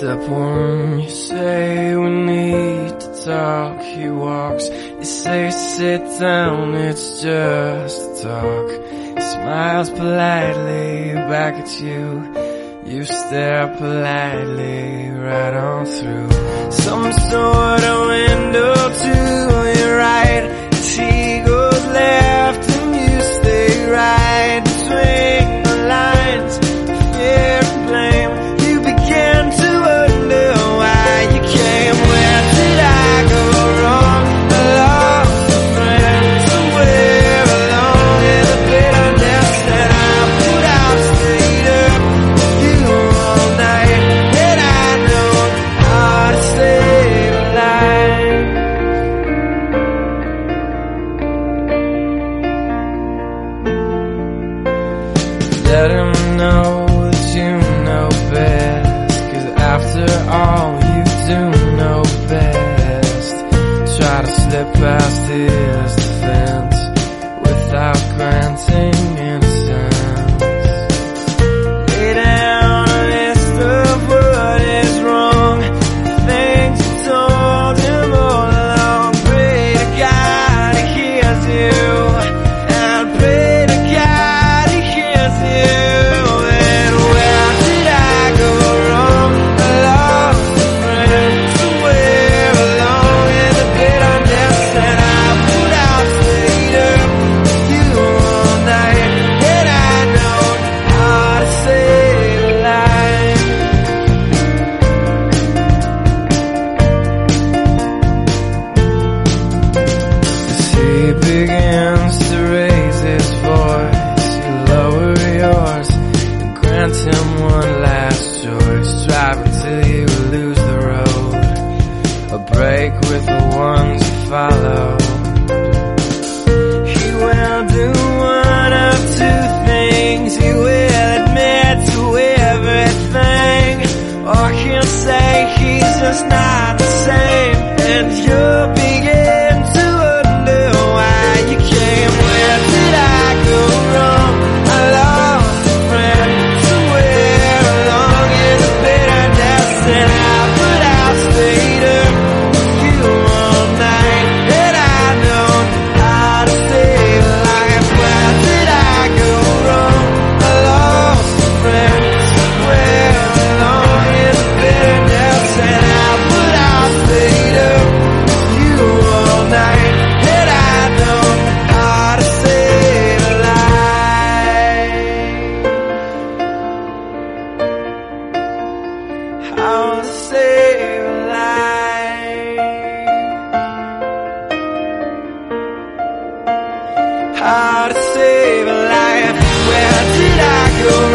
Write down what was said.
Step one, you say we need to talk. He walks, you say sit down, it's just a talk. He smiles politely back at you. You stare politely right on through some sort of window to your right. As he goes left and you stay right between the lines. Fear and blame, you begin to wonder why you came. Where did I go wrong? I lost a friend somewhere along in the bitterness that I put out. Stayed up you all night, and I know how to save a life. Let him know that you know best, 'cause after all you do know best. Try to slip past his defense without granting innocence. Lay down a list of what is wrong, things you told him all along. Pray to God he hears you, and pray to God he hears you. And where did I go wrong? I lost a friend somewhere along in the bitterness that I put out. Stayed up you all night, and I know how to save a life. As he begins to raise his voice, you lower yours and grant him one last choice. Drive until you lose the road, a break with the ones you follow. He will do one of two things. He will admit to everything, or he'll say he's just not the same. And you'll begin to wonder why you came. Where did I go wrong? I lost a friend somewhere along in the bitterness that I put out. Stayed up you all night, and I know how to save a life. Where did I go wrong? I lost a friend somewhere along in the bitterness that I put out. Stayed up you all night, and I know how to save a life. How to save a life. How to save a life. Where did I go